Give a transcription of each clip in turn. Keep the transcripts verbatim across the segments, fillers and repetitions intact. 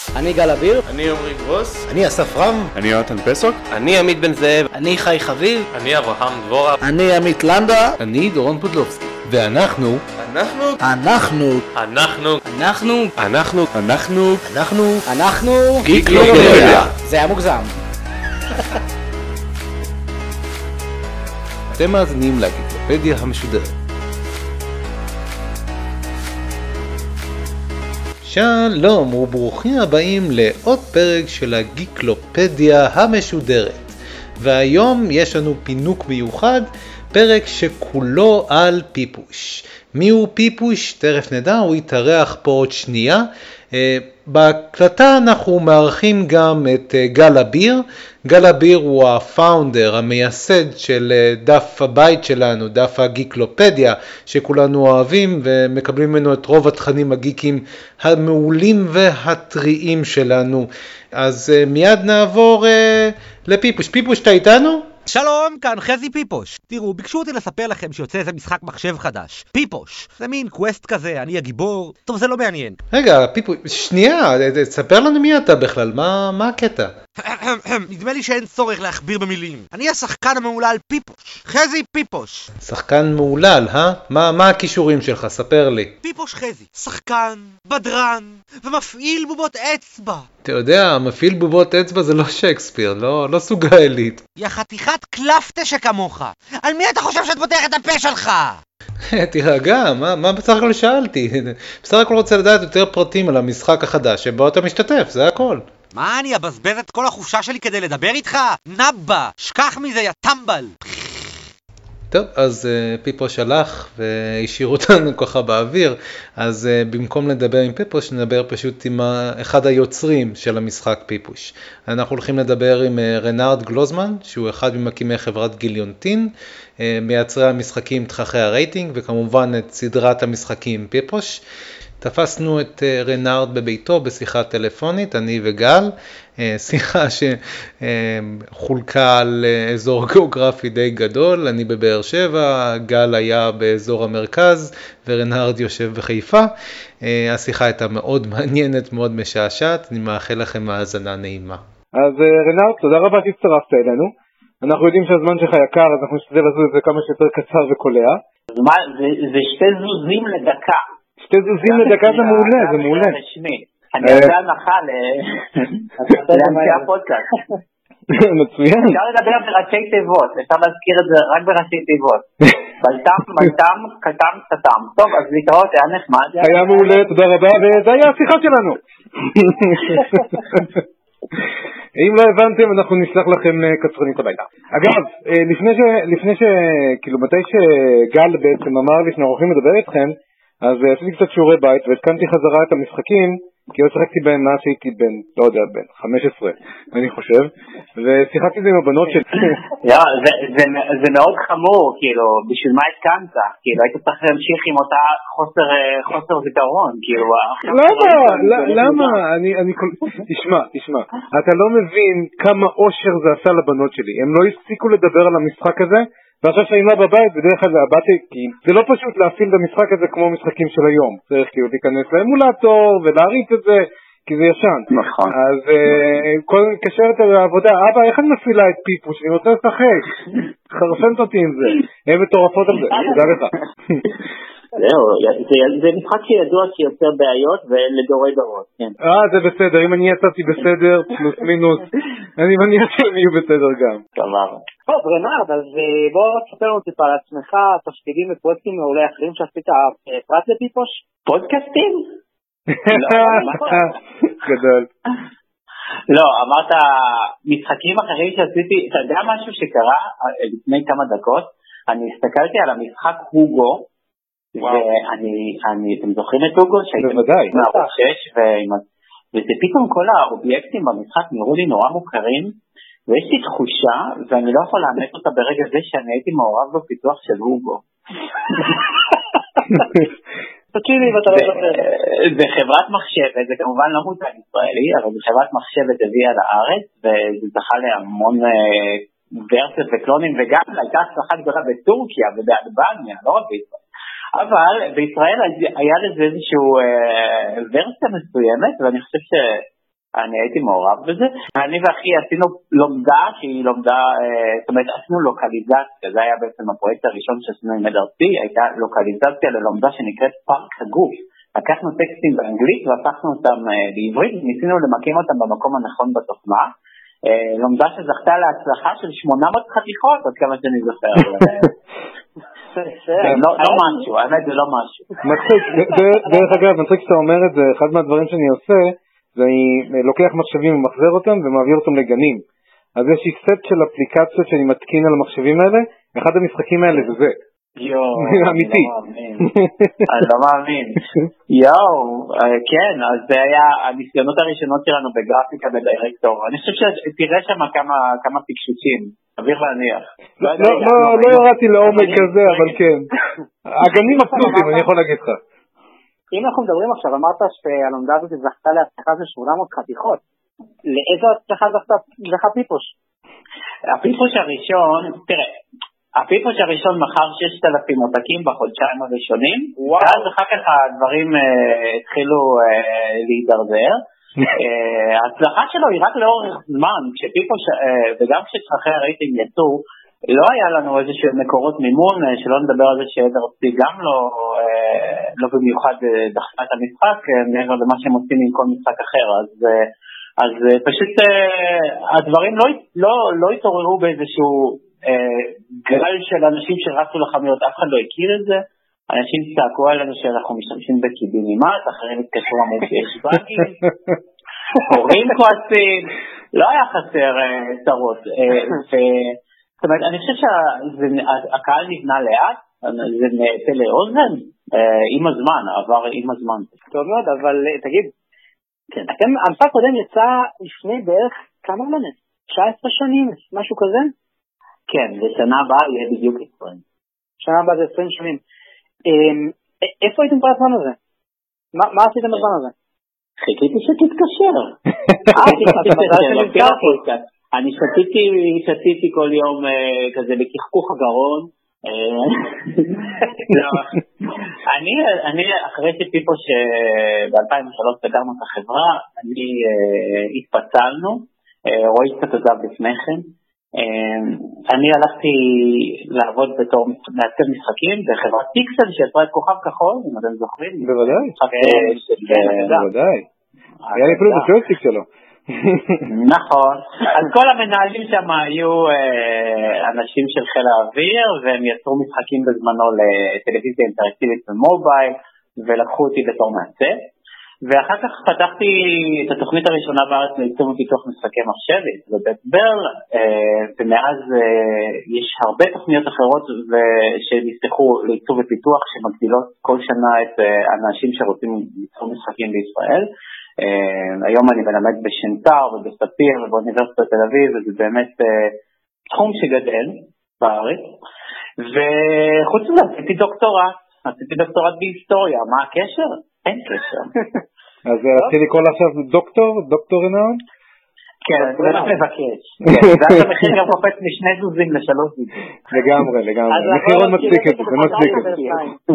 אני גל אביר. אני עומרי גרוס. אני אסף רם. אני יונתן פסוק. אני עמית בן זאב. אני חי חביב. אני אברהם דבורה. אני עמית לנדה. אני דורון פודלובסקי. ואנחנו אנחנו אנחנו אנחנו אנחנו אנחנו אנחנו אנחנו אנחנו גיקלופדיה. זה היה מוגזם. אתם מאזינים לגיקלופדיה המשודרת. שלום וברוכים הבאים לעוד פרק של הגיקלופדיה המשודרת. והיום יש לנו פינוק מיוחד, פרק שכולו על פיפוש. מי הוא פיפוש? תכף נדע, הוא יתארח פה עוד שנייה. בהקלטה אנחנו מארחים גם את גל אביר. גל אביר הוא הפאונדר, המייסד של דף הבית שלנו, דף הגיקלופדיה, שכולנו אוהבים ומקבלים ממנו את רוב התכנים הגיקיים המעולים והטריים שלנו. אז מיד נעבור לפיפוש. פיפוש, אתה איתנו? שלום, כאן חזי פיפוש. תראו, ביקשו אותי לספר לכם שיוצא איזה משחק מחשב חדש. פיפוש. זה מין קווסט כזה, אני הגיבור. טוב, זה לא מעניין. רגע, פיפוש, שנייה, תספר לנו מי אתה בכלל, מה, מה הקטע? נדמה לי שאין צורך להכביר במילים. אני השחקן המעולל פיפוש. חזי פיפוש. שחקן מעולל, אה? מה, מה הכישורים שלך? ספר לי. פיפוש חזי. שחקן, בדרן, ומפעיל בובות אצבע. אתה יודע, מפעיל בובות אצבע זה לא שייקספיר, לא, לא סוגה אלית. יא חתיכת קלפטה שכמוך. על מי אתה חושב שאת פותח את הפה שלך? תירגע, מה, מה בסך הכל שאלתי? בסך הכל רוצה לדעת יותר פרטים על המשחק החדש שבו אתה משתתף, זה הכל. מה, אני אבזבז את כל החופשה שלי כדי לדבר איתך? נבא, שכח מזה, יא טמבל. טוב, אז uh, פיפוש הלך והשאיר אותנו ככה באוויר, אז uh, במקום לדבר עם פיפוש נדבר פשוט עם אחד היוצרים של המשחק פיפוש. אנחנו הולכים לדבר עם uh, רנארד גלוזמן, שהוא אחד ממקימי חברת גיליונטין, uh, מייצרי המשחקים תככי הרייטינג, וכמובן את סדרת המשחקים פיפוש. תפסנו את רנארד בביתו בשיחה טלפונית, אני וגל, שיחה שחולקה על אזור גיאוגרפי די גדול, אני בבאר שבע, גל היה באזור המרכז ורנארד יושב בחיפה. השיחה הייתה מאוד מעניינת, מאוד משעשעת, אני מאחל לכם האזנה נעימה. אז רנארד, תודה רבה שהצטרפת אלינו. אנחנו יודעים שהזמן שלך יקר, אז אנחנו נשתדל לעשות את זה כמה שיותר קצר וקולע. זה שתי זוזים לדקה. שתי זוזים לדקה זה מעולה, זה מעולה. אני יודע הנחה לאנשי הפודקאסט. מצוין. אפשר לדבר בראשי תיבות, אפשר להזכיר את זה רק בראשי תיבות. בלטם, בלטם, קטם, קטם. טוב, אז להתראות, היה נחמד. היה מעולה, תודה רבה, וזה היה השיחה שלנו. אם לא הבנתם, אנחנו נשלח לכם קצרנית הביתה. אגב, לפני ש... כאילו, מתי שגל בעצם אמר לי שאנחנו הולכים לדבר איתכם, אז עשיתי קצת שיעורי בית והתקנתי חזרה את המשחקים, כי לא שחקתי בהם מאז שהייתי בן, לא יודע, בן חמש עשרה, אני חושב, ושיחקתי את זה עם הבנות שלי. זה מאוד חמור, כאילו, בשביל מה התקנת? כאילו, היית צריך להמשיך עם אותה חוסר זיכרון, כאילו... למה? למה? תשמע, תשמע, אתה לא מבין כמה אושר זה עשה לבנות שלי, הם לא הפסיקו לדבר על המשחק הזה, ועכשיו שאני לא בבית, בדרך כלל באתי, כי זה לא פשוט להפעיל את המשחק הזה כמו משחקים של היום. צריך כאילו להיכנס לאמולטור ולהריץ את זה, כי זה ישן. נכון. אז כל קשרת לעבודה, אבא, איך אני מפעילה את פיפוש? אני רוצה לשחק. חרפנת אותי עם זה. הם מטורפות על זה, תודה לך. זהו, זה משחק שידוע שיוצר בעיות ולדורי דורות. אה, זה בסדר, אם אני יצאתי בסדר, פלוס מינוס, אני מניח שהם יהיו בסדר גם. כלומר. טוב, רנארד, אז בואו תספר לנו טיפה על עצמך, תפקידים ופודקאסטים מעולי אחרים שעשית פרט לפיפוש? פודקאסטים? גדול. לא, אמרת משחקים אחרים שעשיתי, אתה יודע משהו שקרה לפני כמה דקות? אני הסתכלתי על המשחק הוגו, ואני, אתם זוכרים את הוגו? בוודאי. וזה פתאום כל האובייקטים במשחק נראו לי נורא מוכרים, ויש לי תחושה, ואני לא יכול לאמץ אותה ברגע זה שאני הייתי מעורב בפיתוח של הוגו. תקשיבי, ואתה לא זוכר. זה חברת מחשבת, זה כמובן לא מותג ישראלי, אבל זה חברת מחשבת הביאה לארץ, וזה זכה להמון ורסיות וקלונים, וגם הייתה הצלחה גדולה בטורקיה ובאלבניה, לא רק בישראל. אבל בישראל היה לזה איזושהי ורסיה מסוימת, ואני חושב ש... אני הייתי מעורב בזה. אני ואחי עשינו לומדה שהיא לומדה, זאת אומרת עשינו לוקליזציה, זה היה בעצם הפרויקט הראשון שעשינו עם מדרסי, הייתה לוקליזציה ללומדה שנקראת פארק הגוף. לקחנו טקסטים באנגלית והפכנו אותם בעברית, וניסינו למקם אותם במקום הנכון בתוכנה. לומדה שזכתה להצלחה של שמונה מאות חתיכות, עד כמה שאני זוכר. לא משהו, האמת זה לא משהו. מצחיק, דרך אגב, מצחיק שאתה אומר את זה, אחד מהדברים שאני עושה, זה אני לוקח מחשבים ומחזר אותם ומעביר אותם לגנים. אז יש לי סט של אפליקציות שאני מתקין על המחשבים האלה, אחד המשחקים האלה זה זה. יואו, אמיתי. אני לא מאמין. יואו, כן, אז זה היה הניסיונות הראשונות שלנו בגרפיקה בדירקטור. אני חושב שתראה שם כמה פיקשושים, אוויר להניח. לא ירדתי לעומק כזה, אבל כן. הגנים הפלוסים, אני יכול להגיד לך. אם אנחנו מדברים עכשיו, אמרת שהלומדה הזאת זכתה להצלחה של שמונה מאות חתיכות. לאיזו הצלחה זכה פיפוש? הפיפוש הראשון, תראה, הפיפוש הראשון מכר ששת אלפים עותקים בחודשיים הראשונים, ואז אחר כך הדברים התחילו להידרדר. ההצלחה שלו היא רק לאורך זמן, כשפיפוש, וגם כשצרכי הרייטינג יצאו, לא היה לנו איזשהו מקורות מימון, שלא נדבר על זה שאדרסי גם לא, לא במיוחד דחתה את המשחק, מעבר למה שהם עושים עם כל משחק אחר, אז, אז פשוט הדברים לא, לא, לא התעוררו באיזשהו גל של אנשים שרצו לחנויות, אף אחד לא הכיר את זה, אנשים צעקו עלינו שאנחנו משתמשים בקיבינימט, אחרים התקשרו אמרו שיש באגים, הורים כועסים, לא היה חסר צרות, זאת אומרת, אני חושב שהקהל נבנה לאט, זה נעשה לאוזן, עם הזמן, עבר עם הזמן. טוב מאוד, אבל תגיד, אתם, המשחק קודם יצא לפני בערך כמה מנה? תשע עשרה שנים, משהו כזה? כן, ושנה הבאה יהיה בדיוק עשרים. שנה הבאה זה עשרים שנים. איפה הייתם כל הזמן הזה? מה עשיתם בזמן הזה? חיכיתי שתתקשר. אני שתיתי, שתיתי כל יום כזה בכחכוך הגרון. אני, אני אחרי שפיפו שב-אלפיים ושלוש סגרנו את החברה, אני התפצלנו, רואי קצת עזב לפני כן. אני הלכתי לעבוד בתור מעצב משחקים בחברת פיקסל שיצרה את כוכב כחול, אם אתם זוכרים. בוודאי, בוודאי. היה לי אפילו את הג'ויסטיק שלו. נכון, אז כל המנהלים שם היו אנשים של חיל האוויר, והם יצרו משחקים בזמנו לטלוויזיה אינטראקטיבית ומובייל, ולקחו אותי בתור מעצב. ואחר כך פתחתי את התוכנית הראשונה בארץ לעיצוב ופיתוח משחקי מחשב בבית ברל, ומאז יש הרבה תוכניות אחרות שנפתחו לעיצוב ופיתוח שמגדילות כל שנה את האנשים שרוצים ליצור משחקים בישראל. היום אני מלמד בשנטר ובספיר ובאוניברסיטת תל אביב, וזה באמת תחום שגדל בארץ. וחוץ מזה עשיתי דוקטורט, עשיתי דוקטורט בהיסטוריה, מה הקשר? אין קשר. אז רציתי לקרוא עכשיו דוקטור, דוקטור רנאון? כן, זה לא מבקש. ואז המחיר גם קופץ משני זוזים לשלוש זוזים. לגמרי, לגמרי. מחירון מצדיק את זה, זה מצדיק את זה.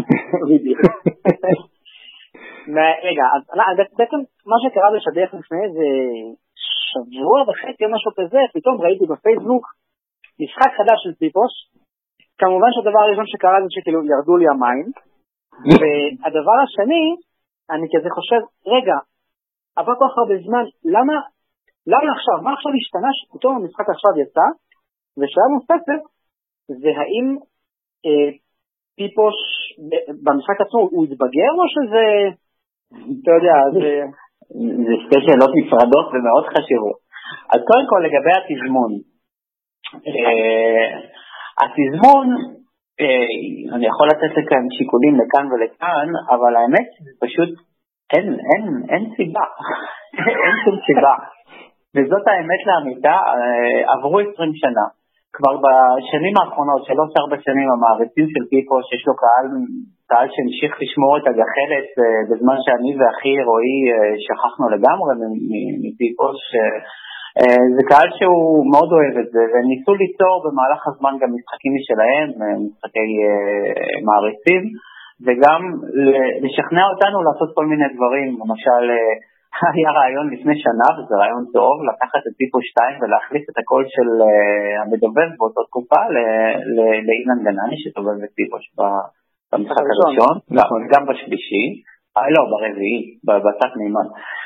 רגע, אז בעצם מה שקרה בשדך לפני זה שבוע וחצי או משהו כזה, פתאום ראיתי בפייסבוק משחק חדש של פיפוש. כמובן שהדבר הראשון שקרה זה שכאילו ירדו לי המים, והדבר השני, אני כזה חושב, רגע, עבר כל כך הרבה זמן, למה, למה עכשיו, מה עכשיו השתנה שפתאום המשחק עכשיו יצא, ושאלה נוספת, זה האם אה, פיפוש במשחק עצמו הוא התבגר, או שזה, אתה יודע, זה... זה שתי שאלות נפרדות ומאוד חשובות. אז קודם כל לגבי התזמון, אה, התזמון, אני יכול לתת לכאן שיקולים לכאן ולכאן, אבל האמת פשוט אין, אין, אין סיבה, אין שום סיבה, וזאת האמת לאמיתה. עברו עשרים שנה, כבר בשנים האחרונות, שלוש ארבע שנים, המעריצים של פיפו שיש לו קהל, קהל שהמשיך לשמור את הגחלת בזמן שאני ואחי רועי שכחנו לגמרי מפיפו, זה קהל שהוא מאוד אוהב את זה, והם ניסו ליצור במהלך הזמן גם משחקים משלהם, משחקי מעריצים, וגם לשכנע אותנו לעשות כל מיני דברים, למשל היה רעיון לפני שנה, וזה רעיון טוב, לקחת את טיפוס שתיים ולהחליף את הקול של המדובב באותו תקופה לאילן גנני, שטובב את טיפוס במשחק הראשון, גם בשלישי, לא, ברביעי, בצד מימן.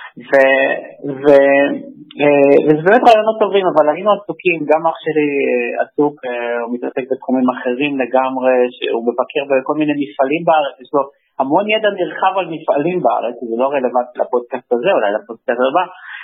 וזה באמת רעיונות טובים, אבל היינו עסוקים, גם אח שלי עסוק, הוא מתעסק בתחומים אחרים לגמרי, שהוא מבקר בכל מיני מפעלים בארץ, יש לו המון ידע נרחב על מפעלים בארץ, זה לא רלוונטי לפודקאסט הזה, אולי לפודקאסט הבא,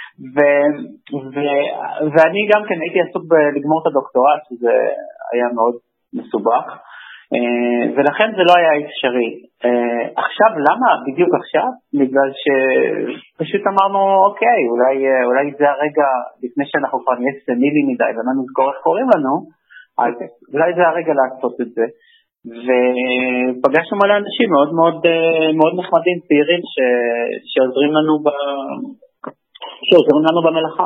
ואני גם כן הייתי עסוק בלגמור את הדוקטורט, שזה היה מאוד מסובך, ולכן זה לא היה אפשרי. עכשיו, למה בדיוק עכשיו? בגלל שפשוט אמרנו, אוקיי, אולי, אולי זה הרגע, לפני שאנחנו כבר נהיה סנילים מדי, ולא נזכור איך קוראים לנו, אז אולי זה הרגע לעשות את זה. ופגשנו מלא אנשים מאוד מאוד, מאוד נחמדים, צעירים, ש, שעוזרים לנו ב, שעוזרים לנו במלאכה.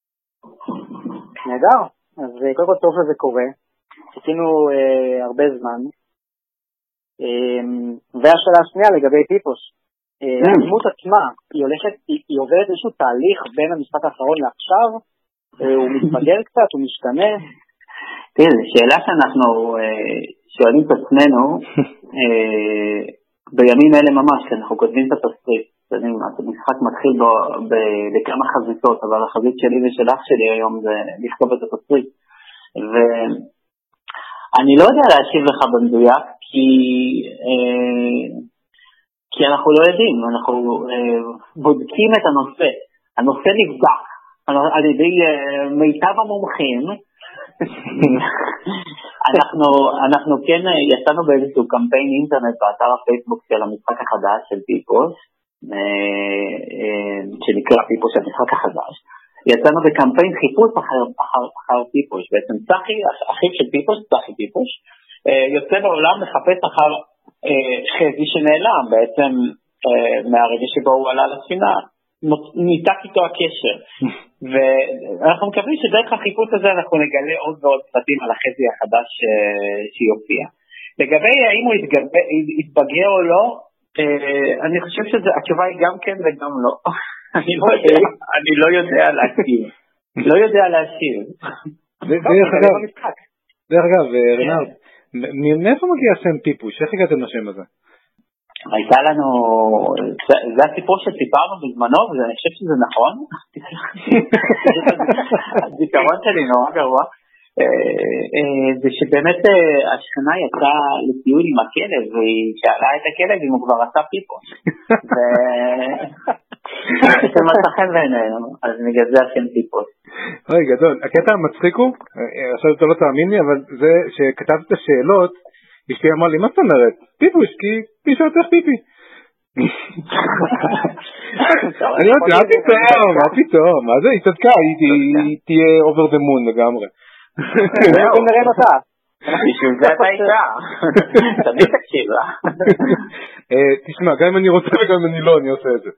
נהדר. אז קודם כל טוב שזה קורה. חיכינו אה, הרבה זמן, אה, והשאלה השנייה לגבי טיפוס, אה, הדמות עצמה, היא הולכת, היא, היא עוברת איזשהו תהליך בין המשחק האחרון לעכשיו, אה, הוא מתבגר קצת, הוא משתנה. תראה, זו שאלה שאנחנו אה, שואלים את עצמנו, אה, בימים אלה ממש, כי אנחנו כותבים את התסריט, המשחק מתחיל בו, בכמה חזיתות, אבל החזית שלי ושל אח שלי היום זה לכתוב את התסריט, ו... אני לא יודע להשיב לך במדויק, כי, אה, כי אנחנו לא יודעים, אנחנו אה, בודקים את הנושא. הנושא נבדק על ידי אה, מיטב המומחים. אנחנו, אנחנו כן יצאנו באיזשהו קמפיין אינטרנט באתר הפייסבוק של המשחק החדש של טיפוס, אה, אה, שנקרא טיפוס של המשחק החדש. יצאנו בקמפיין חיפוש אחר, אחר, אחר טיפוש. בעצם צחי, אחיו של טיפוש, צחי טיפוש, יוצא בעולם מחפש אחר חזי שנעלם, בעצם מהרגע שבו הוא עלה לספינה, ניתק איתו הקשר. ואנחנו מקווים שדרך החיפוש הזה אנחנו נגלה עוד ועוד פרטים על החזי החדש שיופיע. לגבי האם הוא יתבגר או לא, אני חושב שהתשובה היא גם כן וגם לא. אני לא יודע, אני לא יודע להשיב. לא יודע להשיב. דרך אגב, רנארד, מאיפה מגיע שם טיפוש? איך הגעתם לשם הזה? הייתה לנו, זה הסיפור שסיפרנו בזמנו, ואני חושב שזה נכון. הזיכרון שלי נורא גרוע. זה שבאמת השכנה יצאה לטיול עם הכלב, והיא שאלה את הכלב אם הוא כבר עשה טיפוש. זה מצא חן בעינינו, אז בגלל זה השם טיפוס. אוי, גדול. הקטע המצחיק הוא, עכשיו אתה לא תאמין לי, אבל זה שכתבת את השאלות, אשתי אמרה לי, מה זאת אומרת? טיפוש, כי פישה צריך פיפי. אני אומרת, מה פתאום, מה פתאום, מה זה? היא צדקה, היא תהיה over the moon לגמרי. אנחנו נראה אותה. בשביל זה אתה איתה. תמיד תקשיב לה. תשמע, גם אם אני רוצה וגם אם אני לא, אני עושה את זה.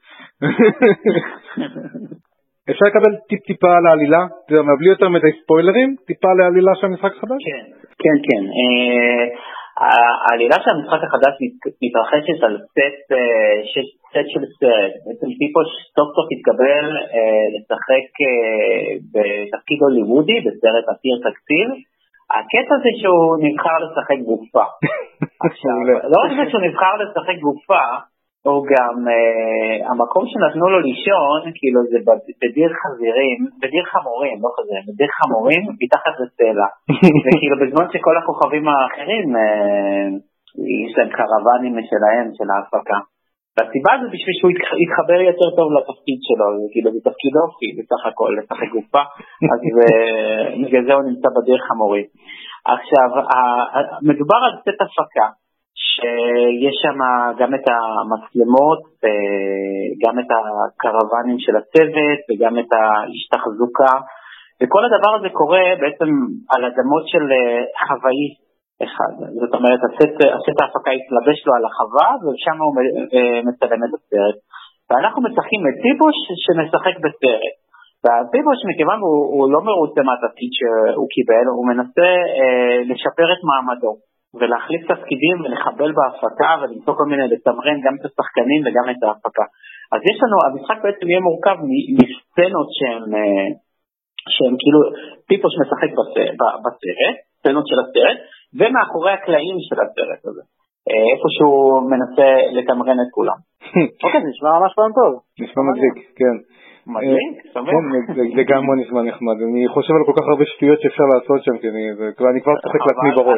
אפשר לקבל טיפ-טיפה על העלילה? בלי יותר מדי ספוילרים? טיפה על העלילה של המשחק החדש? כן, כן, כן. העלילה של המשחק החדש מתרחשת על סט של סרט. בעצם טיפוס סוף סוף התקבל לשחק בתפקיד הוליוודי בסרט עתיר תקציב. הקטע זה שהוא נבחר לשחק גופה. עכשיו, לא רק זה שהוא נבחר לשחק גופה, הוא גם, המקום שנתנו לו לישון, כאילו זה בדיר חזירים, בדיר חמורים, לא חזירים, בדיר חמורים, מתחת לסלע. וכאילו בזמן שכל הכוכבים האחרים, יש להם קרוונים משלהם, של ההפקה. והסיבה זה בשביל שהוא יתחבר יותר טוב לתפקיד שלו, כאילו זה תפקיד אופי בסך הכל, לשחק גופה, אז בגלל זה הוא נמצא בדיר חמורית. עכשיו, מדובר על סט הפקה, שיש שם גם את המצלמות, גם את הקרוונים של הצוות, וגם את ההשתחזוקה, וכל הדבר הזה קורה בעצם על אדמות של חוואי אחד. זאת אומרת, הסט ההפקה התלבש לו על החווה, ושם הוא מצלם את הסרט. ואנחנו משחקים את טיפוש שמשחק בסרט. והטיפוש, מכיוון הוא, הוא לא מרוצה מהתפקיד שהוא קיבל, הוא מנסה אה, לשפר את מעמדו, ולהחליף תפקידים ולחבל בהפקה, ולמצוא כל מיני, לתמרן גם את השחקנים וגם את ההפקה. אז יש לנו, המשחק בעצם יהיה מורכב מסצנות שהן, שהן כאילו, פיפוש משחק בסרט, סצנות של הסרט, ומאחורי הקלעים של הסרט הזה. איפה שהוא מנסה לתמרן את כולם. אוקיי, זה נשמע ממש פעם טוב. נשמע מדליק, כן. מדליק? כן, זה גם לא נשמע נחמד. אני חושב על כל כך הרבה שטויות שאפשר לעשות שם, כי אני כבר צוחק לעצמי בראש.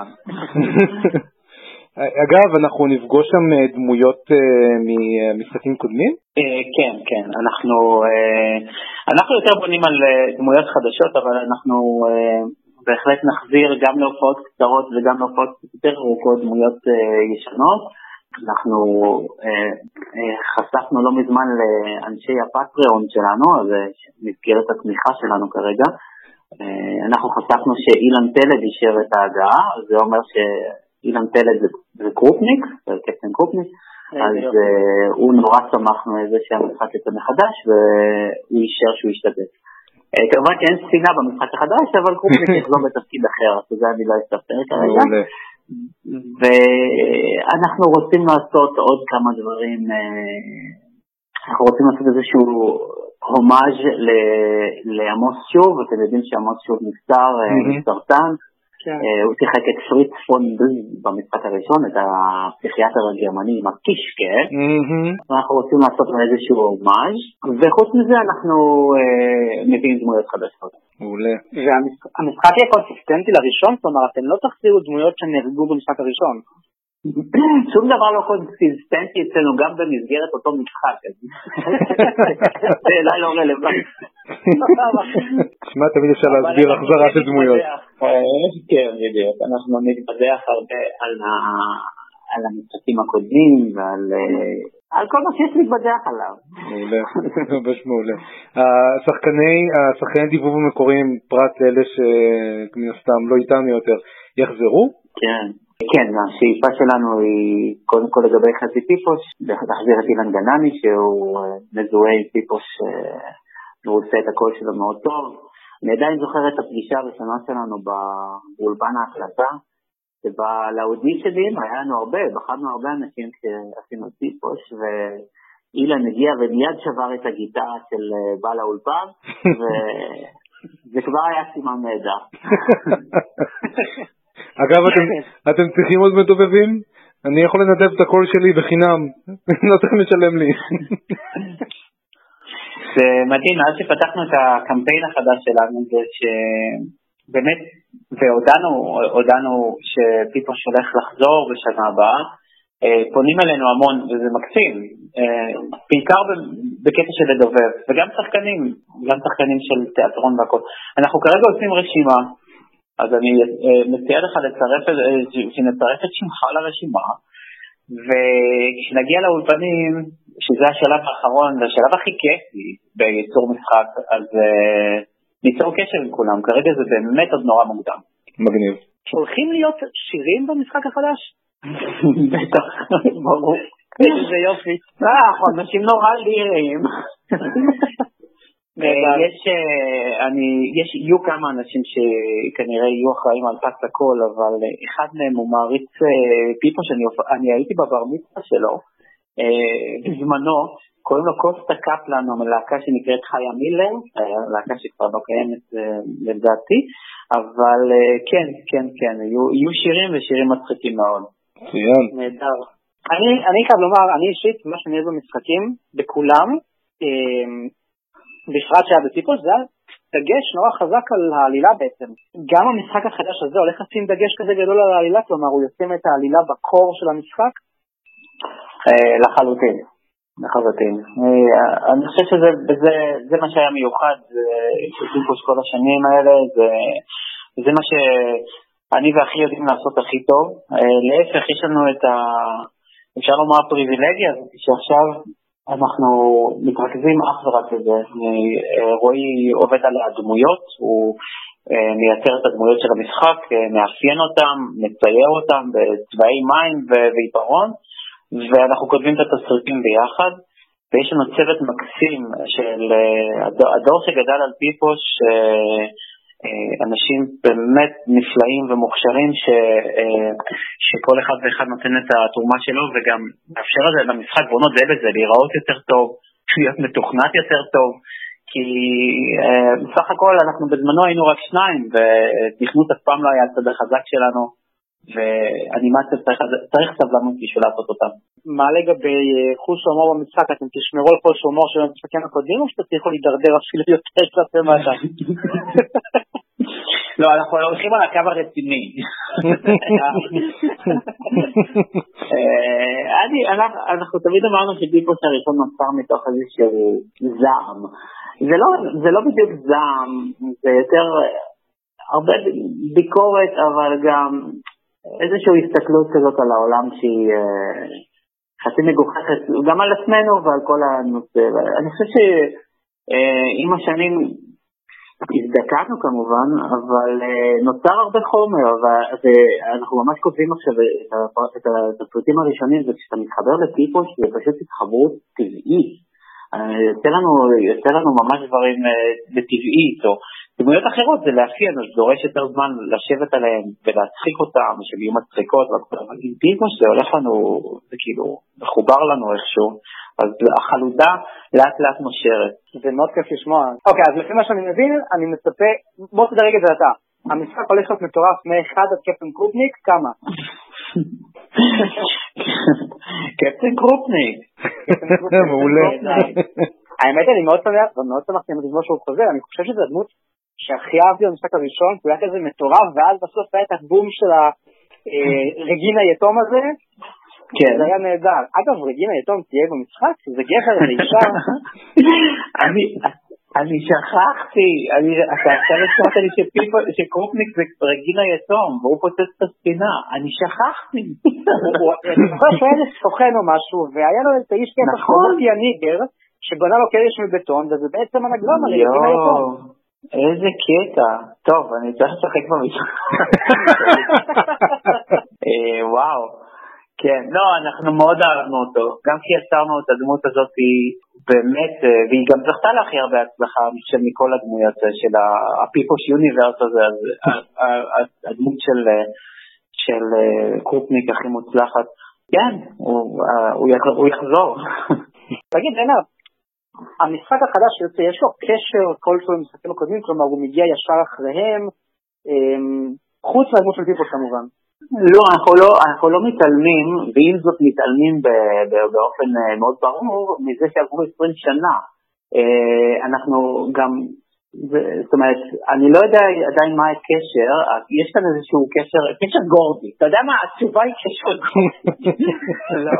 אגב, אנחנו נפגוש שם דמויות ממשחקים קודמים? כן, כן. אנחנו יותר בונים על דמויות חדשות, אבל אנחנו בהחלט נחזיר גם להופעות קצרות וגם להופעות יותר ארוכות דמויות ישנות. אנחנו חשפנו לא מזמן לאנשי הפטריון שלנו, אז נזכרת התמיכה שלנו כרגע. אנחנו חשפנו שאילן טלד אישר את ההגעה, זה אומר שאילן טלד זה קרופניק, זה קפטן קרופניק, אז הוא נורא שמחנו איזה שהמשחק יצא מחדש, והוא אישר שהוא ישתתף. כמובן שאין ספינה במשחק החדש, אבל קרופניק יחזור בתפקיד אחר, אז זה אני לא אספר כרגע. ואנחנו רוצים לעשות עוד כמה דברים, אנחנו רוצים לעשות איזשהו הומאז' לעמוס שוב, אתם יודעים שעמוס שוב נפטר מסרטן, הוא שיחק את פריץ פון בלז במשחק הראשון, את הפסיכיאטר הגרמני עם הקישקה, ואנחנו רוצים לעשות איזשהו הומאז', וחוץ מזה אנחנו מביאים דמויות חדשות. מעולה. והמשחק יהיה קונסיסטנטי לראשון, זאת אומרת, אתם לא תחזירו דמויות שנהרגו במשחק הראשון. שום דבר לא קונסיסטנטי אצלנו גם במסגרת אותו משחק. זה אולי לא רלוונטי. שמע, תמיד אפשר להסביר החזרה של דמויות. כן, בדיוק. אנחנו נתבדח הרבה על המשחקים הקודמים ועל על כל מה שיש להתבדח עליו. מעולה, ממש מעולה. השחקני דיבוב המקוריים, פרט לאלה שמן הסתם לא איתנו יותר, יחזרו? כן. כן, השאיפה שלנו היא קודם כל לגבי חצי פיפוש, להחזיר את אילן גנני שהוא מזוהה עם פיפוש, הוא עושה את הקול שלו מאוד טוב. אני עדיין זוכר את הפגישה הראשונה שלנו באולפן ההקלטה, שבה לאודישנים היה לנו הרבה, בחרנו הרבה אנשים כשעשינו פיפוש, ואילן הגיע ומיד שבר את הגיטרה של בעל האולפן, וזה כבר היה סימן נהדר. אגב, אתם, אתם צריכים עוד מדובבים? אני יכול לנדב את הקול שלי בחינם, לא צריך לשלם לי. זה מדהים, אז שפתחנו את הקמפיין החדש שלנו, זה שבאמת, והודענו הודענו שפיפוש הולך לחזור בשנה הבאה, פונים אלינו המון, וזה מקסים, בעיקר בקטע של לדובב, וגם שחקנים, גם שחקנים של תיאטרון והכל. אנחנו כרגע עושים רשימה, אז אני מציע לך לצרף, שנצרף את שמך לרשימה, וכשנגיע לאולפנים, שזה השלב האחרון, זה השלב הכי כיפי ביצור משחק, אז ניצור קשר עם כולם, כרגע זה באמת עוד נורא מוקדם. מגניב. הולכים להיות שירים במשחק החדש? בטח, ברור. זה יופי. אה, אנשים נורא ליריים. יש, אני, יש, יהיו כמה אנשים שכנראה יהיו אחראים על פס הכל, אבל אחד מהם הוא מעריץ פיפוש, אני, אני הייתי בבר מצווה שלו, בזמנו, קוראים לו קוסטה קפלן, להקה שנקראת חיה מילר, להקה שכבר לא קיימת לדעתי, אבל כן, כן, כן, יהיו, יהיו שירים ושירים מצחיקים מאוד. מצוין. נהדר. אני, אני חייב לומר, אני אישית, מה שאני אוהב במשחקים, בכולם, בפרט שהיה בפיפוש, זה דגש נורא חזק על העלילה בעצם. גם המשחק החדש הזה הולך לשים דגש כזה גדול על העלילה, כלומר הוא ישים את העלילה בקור של המשחק? לחלוטין, לחלוטין. אני חושב שזה מה שהיה מיוחד, בפיפוש כל השנים האלה, זה מה שאני והכי יודעים לעשות הכי טוב. להפך, יש לנו את ה... אפשר לומר הפריבילגיה, שעכשיו אנחנו מתרכזים אך ורק לזה. רועי עובד על הדמויות, הוא מייצר את הדמויות של המשחק, מאפיין אותם, מצייר אותם בצבעי מים ועיפרון, ואנחנו כותבים את התסריטים ביחד, ויש לנו צוות מקסים של הדור, הדור שגדל על פיפוש, אנשים באמת נפלאים ומוכשרים ש, שכל אחד ואחד נותן את התרומה שלו, וגם מאפשר את זה למשחק, בוא נודה בזה, להיראות יותר טוב, להיות מתוכנת יותר טוב, כי בסך הכל אנחנו בזמנו היינו רק שניים, ותכנות אף פעם לא היה הצד החזק שלנו, ואנימציה צריך, צריך סבלנות בשביל לעשות אותם. מה לגבי חוש הומור במשחק? אתם תשמרו על חוש הומור של המשחקים הקודמים, או שאתה צריך להידרדר אפילו יותר כלפי מטה? לא, אנחנו הולכים על הקו הרציני. אנחנו תמיד אמרנו שביפוס הראשון נוצר מתוך איזשהו זעם. זה לא בדיוק זעם, זה יותר הרבה ביקורת, אבל גם איזושהי הסתכלות כזאת על העולם שהיא חצי מגוחכת, גם על עצמנו ועל כל הנושא. אני חושב שעם השנים הזדקנו כמובן, אבל נוצר הרבה חומר, ואנחנו ממש כותבים עכשיו את הפרטים הראשונים, וכשאתה מתחבר לטיפוס זה פשוט התחברות טבעית. יוצא לנו, יוצא לנו ממש דברים בטבעית, או דמויות אחרות זה לאפיין, אז דורש יותר זמן לשבת עליהם ולהצחיק אותם, שהם יהיו מצחיקות, אבל עם טיפוס זה הולך לנו, זה כאילו מחובר לנו איכשהו, אז החלודה לאט לאט נושרת. זה מאוד כיף לשמוע. אוקיי, אז לפי מה שאני מבין, אני מצפה, בוא תדרג את זה אתה. המשחק הולך להיות מטורף מאחד עד קפטן קרופניק, כמה? קפטן קרופניק. מעולה. האמת אני מאוד שמח, ומאוד שמחתי עם הדבר שהוא חוזר, אני חושב שזה הדמות שהכי אהבתי במשחק הראשון, הוא היה כזה מטורף, ואז בסוף היה את הבום של הרגינה היתום הזה, כן. זה היה נהדר. אגב, רגינה יתום תהיה במשחק, זה גבר, זה אישה. אני שכחתי, אתה עכשיו שמעת לי שקרופניק זה רגינה יתום, והוא פוצץ את הספינה, אני שכחתי. אני זוכר שהוא היה סוכן או משהו, והיה לו את האיש קטע חומתי הניגר, שבנה לו קרש מבטון, וזה בעצם הנגלום, רגינה יתום. איזה קטע. טוב, אני צריך לשחק במשחק. וואו. כן, לא, אנחנו מאוד אהבנו אותו, גם כי יצרנו את הדמות הזאת היא באמת, והיא גם זכתה לה הכי הרבה הצלחה של מכל הדמויות של הפיפוש יוניברס הזה, הדמות של, של קרופניק הכי מוצלחת. כן, הוא, הוא, הוא יחזור. תגיד, אינה, המשחק החדש שיוצא, יש לו קשר כלשהו עם משחקים הקודמים, כלומר הוא מגיע ישר אחריהם, חוץ מהדמות של פיפוש כמובן. לא, אנחנו לא, אנחנו לא מתעלמים, ואם זאת מתעלמים באופן מאוד ברור, מזה שעברו עשרים שנה. אנחנו גם, זאת אומרת, אני לא יודע עדיין מה הקשר, יש כאן איזשהו קשר, קשר גורדי. אתה יודע מה? התשובה היא קשר גורדי. לא,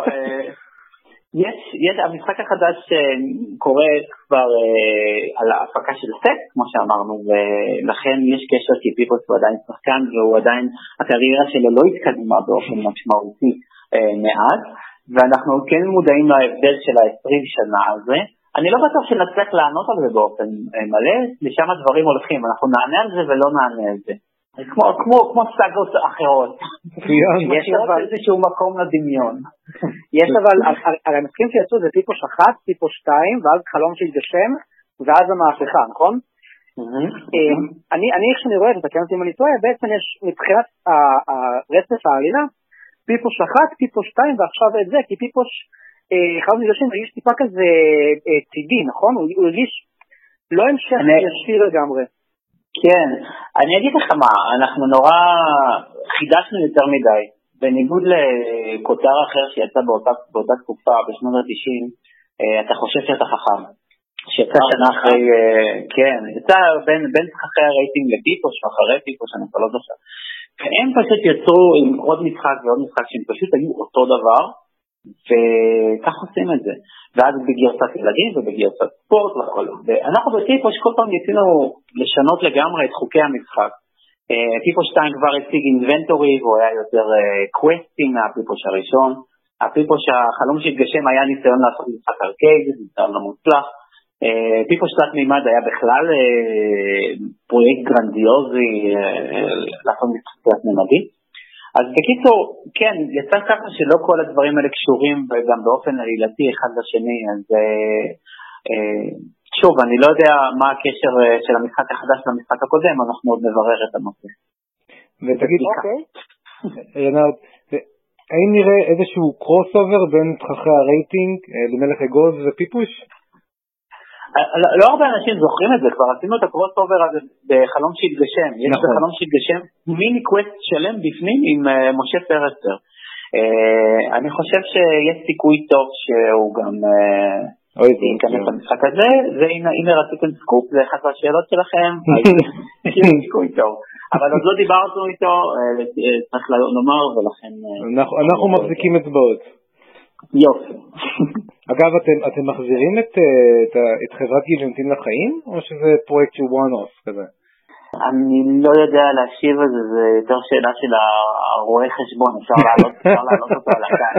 יש, יש, המשחק החדש קורה כבר על ההפקה של סט, כמו שאמרנו, ולכן יש קשר כי פיפוס הוא עדיין שחקן, והוא עדיין, הקריירה שלו לא התקדמה באופן משמעותי מאז, ואנחנו כן מודעים להבדל של ה-עשרים שנה הזה. אני לא בטוח שנצליח לענות על זה באופן מלא, לשם הדברים הולכים, אנחנו נענה על זה ולא נענה על זה. כמו, כמו, כמו סאגות אחרות. יש אבל איזשהו מקום לדמיון. יש אבל, הרי המסכים שיצאו זה טיפוש אחת, טיפוש שתיים, ואז חלום שהתגשם, ואז המהפכה, נכון? אני איך שאני רואה את זה, תקן אותי אם אני טועה, בעצם יש מבחינת הרצף העלילה, טיפוש אחת, טיפוש שתיים, ועכשיו את זה, כי טיפוש חלום שהתגשם הרגיש טיפה כזה צידי, נכון? הוא הרגיש לא המשך ישיר לגמרי. כן, אני אגיד לך מה, אנחנו נורא חידשנו יותר מדי, בניגוד לכותר אחר שיצא באותה, באותה תקופה, בשנות ה-תשעים, אתה חושב שאתה חכם, שיצא שנה אחרי, כן, יצא בין, בין אחרי הרייטינג לטיפוש, אחרי טיפוש, אני כבר לא זוכר, והם פשוט יצרו עם עוד משחק ועוד משחק, שהם פשוט היו אותו דבר, וכך עושים את זה, ואז בגרסת ילדים ובגרסת ספורט וכל. ואנחנו בטיפוש כל פעם ניסינו לשנות לגמרי את חוקי המשחק. טיפוש שתיים כבר הציג אינבנטורי, והוא היה יותר קווסטים מהפיפוש הראשון. הפיפוש החלום שהתגשם היה ניסיון לעשות משחק ארקייד, ניסיון לא מוצלח. טיפוש תלת מימד היה בכלל פרויקט גרנדיוזי לעשות משחק תלת מימדי. אז בקיצור, כן, יצא ככה שלא כל הדברים האלה קשורים וגם באופן עלילתי אחד לשני, אז אה, שוב, אני לא יודע מה הקשר של המשחק החדש למשחק הקודם, אנחנו עוד נברר את הנושא. ותגיד, רנארד, האם נראה איזשהו קרוס אובר בין תככי הרייטינג למלך אגוז ופיפוש? לא הרבה אנשים זוכרים את זה, כבר עשינו את הקרוס אובר הזה בחלום שהתגשם. יש בחלום שהתגשם מיני קווסט שלם בפנים עם משה פרסטר. אני חושב שיש סיכוי טוב שהוא גם ייכנס למשחק הזה, והנה רציתם סקופ, זה אחת מהשאלות שלכם, אז יש סיכוי טוב. אבל עוד לא דיברנו איתו, צריך לומר, ולכן... אנחנו מחזיקים אצבעות. יופי. אגב, אתם מחזירים את חברת גיליוטין לחיים, או שזה פרויקט שהוא one-off כזה? אני לא יודע להשיב על זה, זה יותר שאלה של הרואה חשבון, אפשר לעלות אותו על הכאן.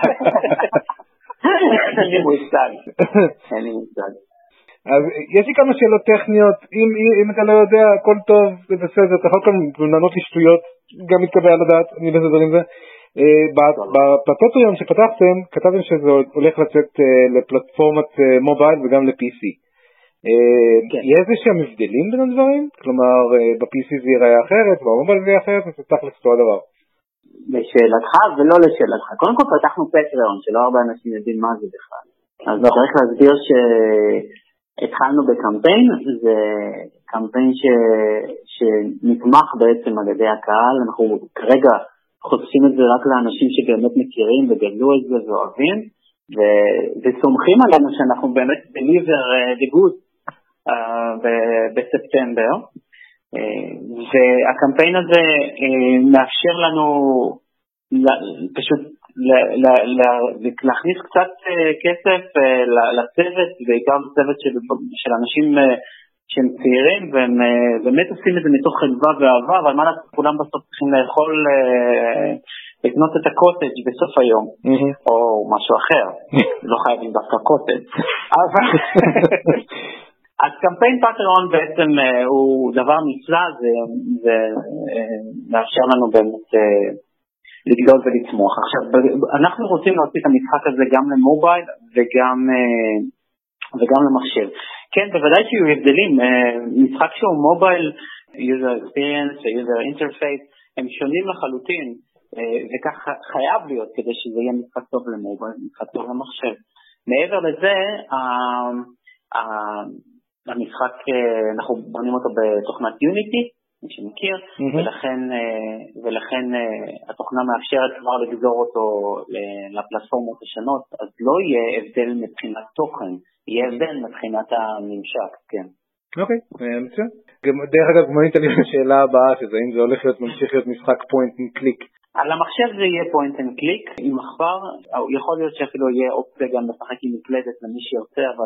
אין לי מושג. אין לי מושג. אז יש לי כמה שאלות טכניות, אם, אם אתה לא יודע, הכל טוב, זה בסדר, אתה יכול כאן לענות לי שטויות, גם מתקבל לדעת, אני בסדר עם זה. בפטריון שפתחתם, כתבתם שזה הולך לצאת לפלטפורמת מובייל וגם ל-פי סי. יש איזה שהם מבדלים בין הדברים? כלומר, ב-פי סי זה ייראה אחרת, במובייל זה ייראה אחרת, זה תכלס אותו הדבר. לשאלתך ולא לשאלתך. קודם כל פתחנו פטריון, שלא הרבה אנשים יודעים מה זה בכלל. אז צריך להסביר שהתחלנו בקמפיין, זה קמפיין שנתמך בעצם על ידי הקהל, אנחנו כרגע חושפים את זה רק לאנשים שבאמת מכירים וגדלו את זה ואוהבים, וסומכים עלינו שאנחנו באמת deliver the good בספטמבר, והקמפיין הזה מאפשר לנו פשוט להכניס קצת כסף לצוות, בעיקר לצוות של אנשים שהם צעירים, והם באמת עושים את זה מתוך חלבה ואהבה, אבל מה אנחנו כולם בסוף צריכים לאכול, לקנות את הקוטג' בסוף היום, או משהו אחר, לא חייבים דווקא קוטג'. אבל אז קמפיין פטריון בעצם הוא דבר נפלא, זה מאפשר לנו באמת לגדול ולצמוח. עכשיו, אנחנו רוצים להוציא את המשחק הזה גם למובייל וגם וגם למחשב. כן, בוודאי שיהיו הבדלים, משחק שהוא מובייל, user experience, user interface, הם שונים לחלוטין, וכך חייב להיות כדי שזה יהיה משחק טוב למובייל, משחק טוב למחשב. מעבר לזה, המשחק, אנחנו בונים אותו בתוכנת יוניטי, מי שמכיר, ולכן, ולכן התוכנה מאפשרת כבר לגזור אותו לפלטפורמות השונות, אז לא יהיה הבדל מבחינת תוכן, יהיה הבדל מבחינת הממשק, כן. אוקיי, מצוין. דרך אגב, מנית לי לשאלה הבאה, שזה אם זה הולך להיות, ממשיך להיות משחק point and click. על המחשב זה יהיה point and click, עם מחבר, יכול להיות שאפילו יהיה אופציה גם לשחק עם מקלדת למי שיוצא, אבל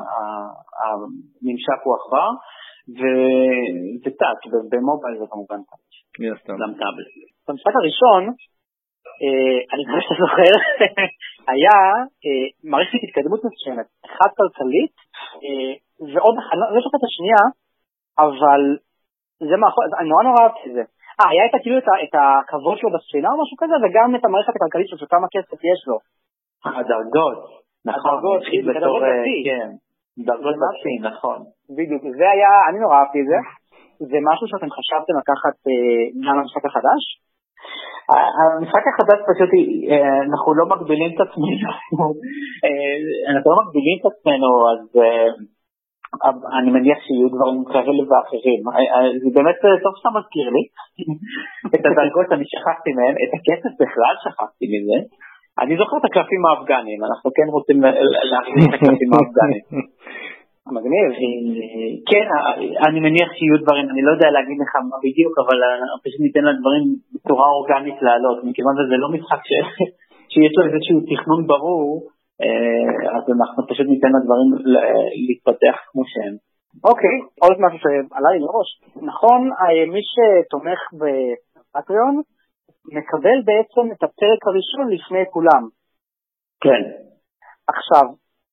הממשק הוא מחבר, וזה טאץ', במובייל זה כמובן טאץ'. גם טאבל. במשחק הראשון, אני חושב שאתה זוכר, היה מערכת התקדמות מסוימת, אחת כלכלית, ועוד, אני לא זוכר את השנייה, אבל זה מאחור, אני נורא נורא אהבתי את זה. אה, היה את כאילו את הכבוד שלו בספינה או משהו כזה, וגם את המערכת הכלכלית שלו, שכמה כסף יש לו. הדרגות, נכון, הדרגות, בתור, כן, דרגות בסין, נכון. בדיוק, זה היה, אני נורא אהבתי את זה. זה משהו שאתם חשבתם לקחת גם למשחק החדש? המשחק החדש פשוט, אנחנו לא מגבילים את עצמנו, אנחנו לא מגבילים את עצמנו, אז אני מניח שיהיו דברים כאלה ואחרים. זה באמת טוב שאתה מזכיר לי, את הדרגות אני שכחתי מהם, את הכסף בכלל שכחתי מזה. אני זוכר את הקלפים האפגנים, אנחנו כן רוצים להכניס את הקלפים האפגנים. מגניב. כן, אני מניח שיהיו דברים, אני לא יודע להגיד לך מה בדיוק, אבל פשוט ניתן לדברים בצורה אורגנית לעלות, מכיוון שזה לא משחק שיש לו איזשהו תכנון ברור, אז אנחנו פשוט ניתן לדברים להתפתח כמו שהם. אוקיי, עוד משהו שעלה לי לראש. נכון, מי שתומך בפטריון מקבל בעצם את הפרק הראשון לפני כולם. כן. עכשיו,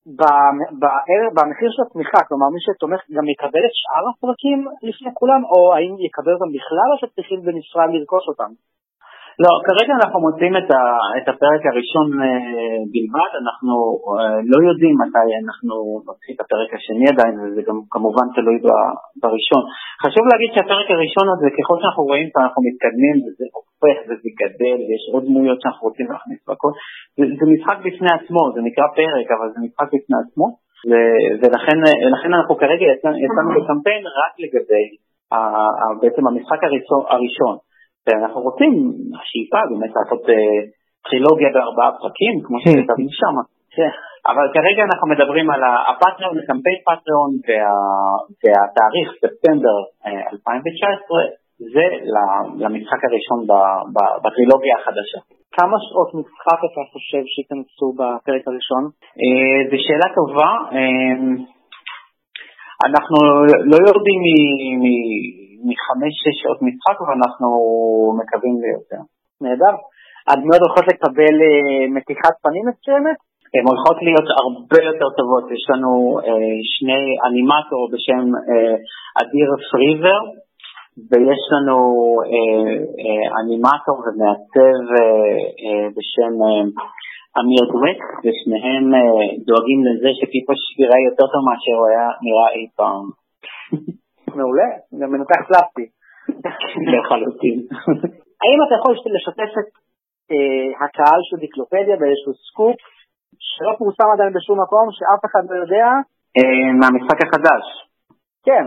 במחיר של התמיכה, כלומר מי שתומך גם יקבל את שאר הפרקים לפני כולם, או האם יקבל אותם בכלל או שצריכים בנפרד לרכוש אותם? לא, כרגע אנחנו מוצאים את, ה, את הפרק הראשון אה, בלבד, אנחנו אה, לא יודעים מתי אנחנו נוציא את הפרק השני עדיין, וזה גם כמובן תלוי בראשון. חשוב להגיד שהפרק הראשון הזה, ככל שאנחנו רואים שאנחנו מתקדמים, וזה הופך וזה גדל, ויש עוד דמויות שאנחנו רוצים להכניס והכל, זה, זה משחק בפני עצמו, זה נקרא פרק, אבל זה משחק בפני עצמו, ו, ולכן לכן אנחנו כרגע יצאנו, יצאנו בקמפיין רק לגבי ה, ה, בעצם המשחק הראשון, הראשון. ואנחנו רוצים, השאיפה באמת לעשות אה, טרילוגיה בארבעה פרקים, כמו שכתבנו שם. אבל כרגע אנחנו מדברים על הפטריון, קמפיין פטריון, וה, והתאריך ספטמבר אה, אלפיים תשע עשרה, זה למשחק הראשון ב, ב, בטרילוגיה החדשה. כמה שעות משחק אתה חושב שיכנסו בפרק הראשון? אה, זו שאלה טובה. אה, אנחנו לא יורדים מ... מ מחמש, שש שעות משחק, ואנחנו מקווים ליותר. נהדר. הדמויות הולכות לקבל אה, מתיחת פנים מסוימת? הן הולכות להיות הרבה יותר טובות. יש לנו אה, שני אנימטור בשם אה, אדיר פריבר, ויש לנו אה, אה, אנימטור ומעצב אה, אה, בשם אה, אמיר דוויק, ושניהם אה, דואגים לזה שפיפוש יראה יותר טוב מאשר הוא היה נראה אי פעם. מעולה, גם מנתח פלסטי. לחלוטין. האם אתה יכול לשתף את אה, הקהל של גיקלופדיה באיזשהו סקופ שלא פורסם עדיין בשום מקום, שאף אחד לא יודע? אה, מהמשחק החדש. כן.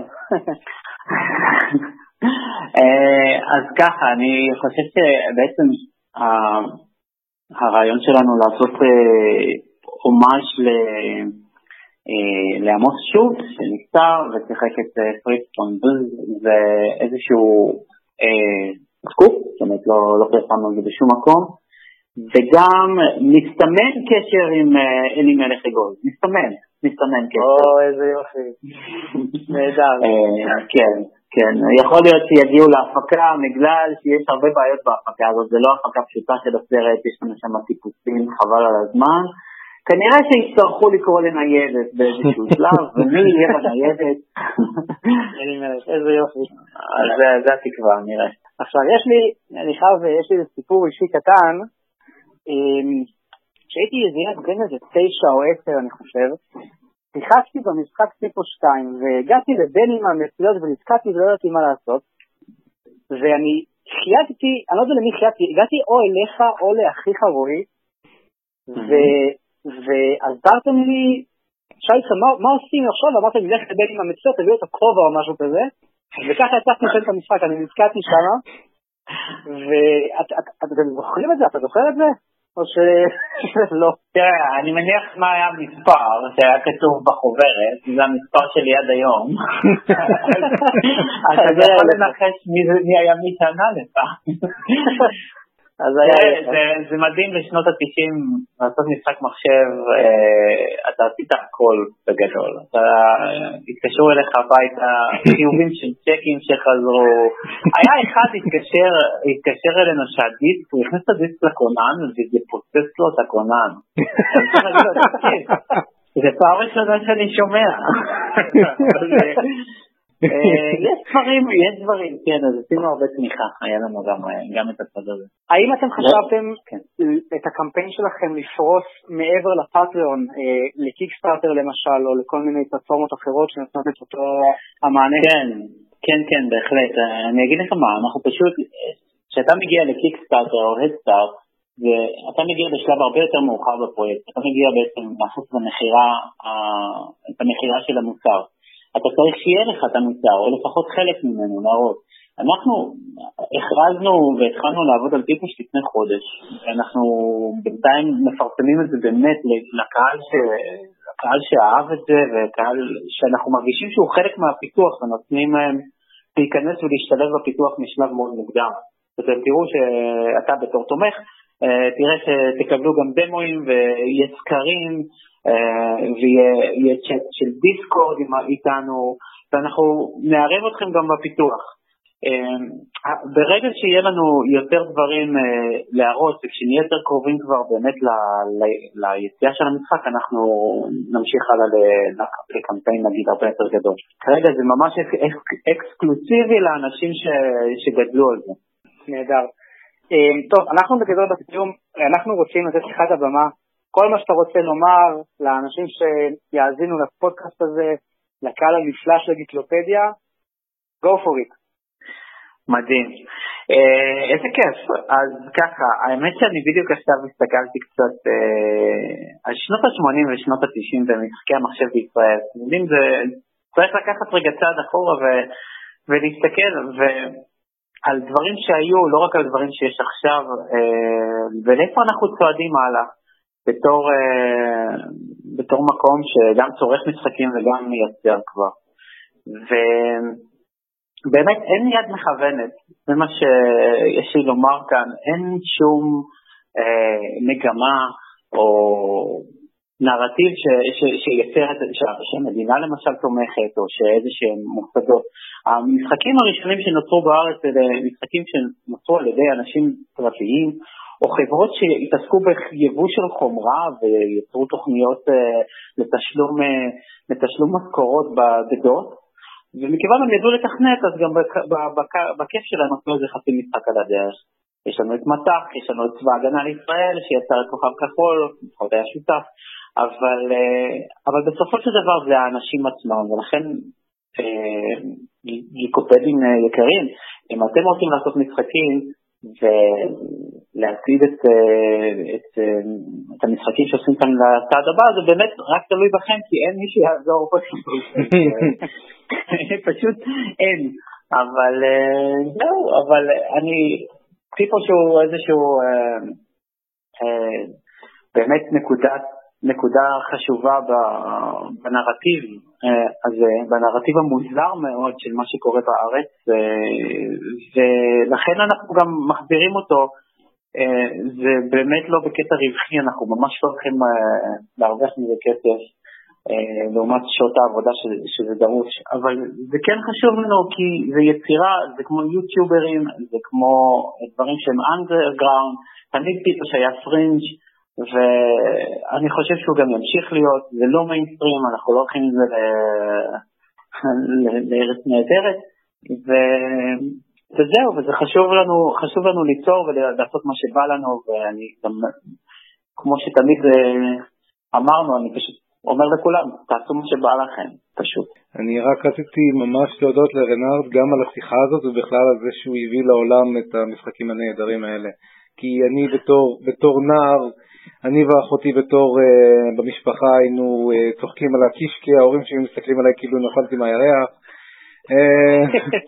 אה, אז ככה, אני חושב שבעצם אה, הרעיון שלנו לעשות אה, הומאז' ל... לעמוס שוט שנפטר ושיחק את פריץ פונדוז, זה איזשהו אה, סקופ, זאת אומרת לא, לא פרסמנו את זה בשום מקום, וגם מסתמן קשר עם אה, אלי מלך אגוז, מסתמן, מסתמן קשר. או, איזה יופי. נהדר. אה, כן, כן, יכול להיות שיגיעו להפקה בגלל שיש הרבה בעיות בהפקה הזאת, זה לא הפקה פשוטה של הסרט, יש לנו שם טיפוסים, חבל על הזמן, כנראה שיצטרכו לקרוא לניידת באיזשהו שלב, ומי יהיה בניידת? איזה יופי. אז זה התקווה, נראה. עכשיו, יש לי, אני חייב, יש לי סיפור אישי קטן, שהייתי יזינת בין איזה תשע או עשר, אני חושב, שיחקתי במשחק טיפו שתיים, והגעתי לבנים המצויות ונזכרתי ולא ידעתי מה לעשות, ואני חייבתי, אני לא יודע למי חייבתי, הגעתי או אליך או לאחיך רועי, ו... ועזרתם לי, שאלתי, מה, מה עושים עכשיו? ואמרתם, נלך לדבר עם המצוות, תביאו את הכובע או משהו כזה, וככה הצלחתי לשאול את המשחק, אני נזכרתי שמה, ואתם זוכרים את זה? אתה זוכר את זה? או שלא? תראה, אני מניח מה היה המספר שהיה כתוב בחוברת, זה המספר שלי עד היום, אז אתה יכול לנחש מי היה מי שענה לך. זה מדהים בשנות ה-תשעים לעשות משחק מחשב, אתה עשית הכל בגדול, אתה התקשרו אליך הביתה, חיובים של צ'קים שחזרו, היה אחד התקשר אלינו שהדיסק, הוא הכנס את הדיסק לקונן וזה פוצץ לו את הקונן, זה פעם ראשונה שאני שומע. יש דברים, יש דברים, כן, אז עשינו הרבה תמיכה, היה לנו גם את הצד הזה. האם אתם חשבתם את הקמפיין שלכם לפרוס מעבר לפטריון, לקיקסטארטר למשל, או לכל מיני פלטפורמות אחרות שנותנות את אותו המענה? כן, כן, כן, בהחלט. אני אגיד לך מה, אנחנו פשוט, כשאתה מגיע לקיקסטארטר או הדסטארט, ואתה מגיע בשלב הרבה יותר מאוחר בפרויקט, אתה מגיע בעצם לעשות את המחירה של המוצר. אתה צריך שיהיה לך את המוצר, או לפחות חלק ממנו, להראות. אנחנו הכרזנו והתחלנו לעבוד על טיפוש לפני חודש, ואנחנו בינתיים מפרסמים את זה באמת לקהל, ש... לקהל שאהב את זה, וקהל שאנחנו מרגישים שהוא חלק מהפיתוח, ונותנים להם להיכנס ולהשתלב בפיתוח משלב מאוד מוקדם. ואתם תראו שאתה בתור תומך, תראה שתקבלו גם דמוים ויהיה סקרים, ויהיה צ'אט של דיסקורד איתנו, ואנחנו נערב אתכם גם בפיתוח. ברגע שיהיה לנו יותר דברים להראות, וכשנהיה יותר קרובים כבר באמת ליציאה של המשחק, אנחנו נמשיך הלאה לקמפיין נגיד הרבה יותר גדול. כרגע זה ממש אקסקלוסיבי לאנשים שגדלו על זה. נהדר. טוב, אנחנו בגדול בסיום, אנחנו רוצים לתת לך את הבמה, כל מה שאתה רוצה לומר לאנשים שיאזינו לפודקאסט הזה, לקהל הנפלא של גיקלופדיה, go for it. מדהים. איזה כיף. אז ככה, האמת שאני בדיוק עכשיו הסתכלתי קצת על שנות ה-שמונים ושנות ה-תשעים במשחקי המחשב בישראל. אתם יודעים, זה צריך לקחת רגע צעד אחורה ולהסתכל על דברים שהיו, לא רק על דברים שיש עכשיו, ולאיפה אנחנו צועדים הלאה, בתור, בתור מקום שגם צורך משחקים וגם מייצר כבר. ובאמת אין יד מכוונת, זה מה שיש לי לומר כאן, אין שום אה, מגמה או נרטיב ש, ש, שייצר את, ש, שהמדינה למשל תומכת או שאיזה שהם מוסדות. המשחקים הראשונים שנוצרו בארץ אלה משחקים שנוצרו על ידי אנשים פרטיים או חברות שהתעסקו ביבוא של חומרה ויצרו תוכניות אה, לתשלום, אה, לתשלום משכורות בגדות, ומכיוון הם ידעו לתכנת, אז גם בכיף שלנו עשו איזה חצי משחק על הדרך. יש לנו את מטח, יש לנו את צבא הגנה לישראל, שיצר את כוכב כחול, לפחות היה שותף, אבל, אבל בסופו של דבר זה האנשים עצמם, ולכן גיקופדים יקרים, אם אתם רוצים לעשות משחקים, ולהצליד את, את, את המשחקים שעושים כאן לצעד הבא, זה באמת רק תלוי בכם, כי אין מי שיעזור פה. פשוט אין. אבל זהו, אבל אני, טיפו שהוא איזשהו באמת נקודת, נקודה חשובה בנרטיב הזה, בנרטיב המוזר מאוד של מה שקורה בארץ, ולכן אנחנו גם מחזירים אותו, זה באמת לא בקטע רווחי, אנחנו ממש לא הולכים להרוויח מזה כסף, לעומת שעות העבודה שזה דרוש, אבל זה כן חשוב לנו כי זה יצירה, זה כמו יוטיוברים, זה כמו דברים שהם underground, תמיד טיפו שהיה פרינג', ואני חושב שהוא גם ימשיך להיות, זה לא מיינסטרים, אנחנו לא הולכים עם זה לארץ נהדרת, וזהו, וזה חשוב לנו, חשוב לנו ליצור ולעשות מה שבא לנו, ואני גם, כמו שתמיד אמרנו, אני פשוט אומר לכולם, תעשו מה שבא לכם, פשוט. אני רק רציתי ממש להודות לרנארד גם על השיחה הזאת, ובכלל על זה שהוא הביא לעולם את המשחקים הנהדרים האלה, כי אני בתור, בתור נער, אני ואחותי בתור uh, במשפחה היינו uh, צוחקים על הקישקי, ההורים שלי מסתכלים עליי כאילו נפלתי מהירח, uh,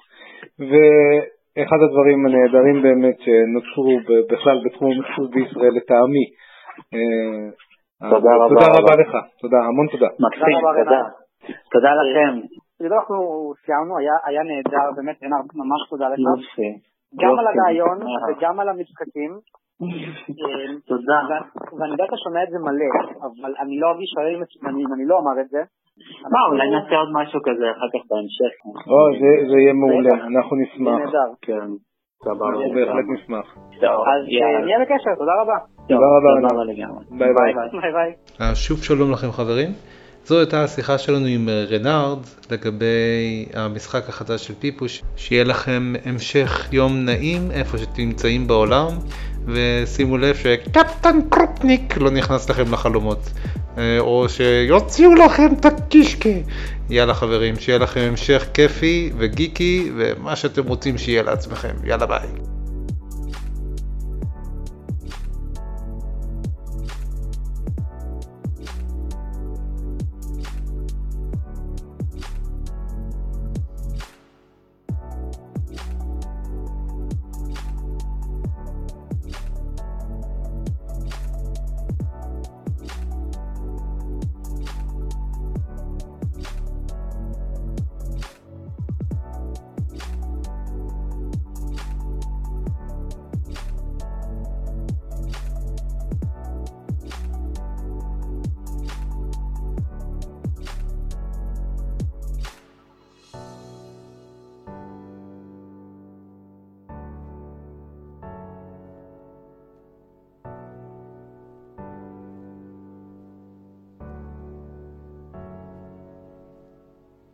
ואחד הדברים הנהדרים באמת שנוצרו בכלל בתחום המחשוב בישראל לטעמי. uh, תודה רבה, תודה רבה לך, תודה, המון תודה. מקסים, תודה. תודה לכם. אנחנו סיימנו, היה נהדר, באמת רנארד, ממש תודה לך. גם על הרעיון וגם על המשחקים. תודה. ואני יודע שאתה שומע את זה מלא, אבל אני לא ארגיש רעים אם אני לא אומר את זה. מה, אולי נעשה עוד משהו כזה אחר כך בהמשך. או, זה יהיה מעולה, אנחנו נשמח. זה נהדר. כן, סבבה. אנחנו בהחלט נשמח. אז נהיה בקשר, תודה רבה. תודה רבה. ביי ביי. ביי ביי. שוב שלום לכם חברים. זו הייתה השיחה שלנו עם רנארד לגבי המשחק החדש של פיפוש. שיהיה לכם המשך יום נעים איפה שתמצאים בעולם, ושימו לב שקפטן קרופניק לא נכנס לכם לחלומות, או שיוציאו לכם את הקישקה. יאללה חברים, שיהיה לכם המשך כיפי וגיקי ומה שאתם רוצים שיהיה לעצמכם. יאללה ביי.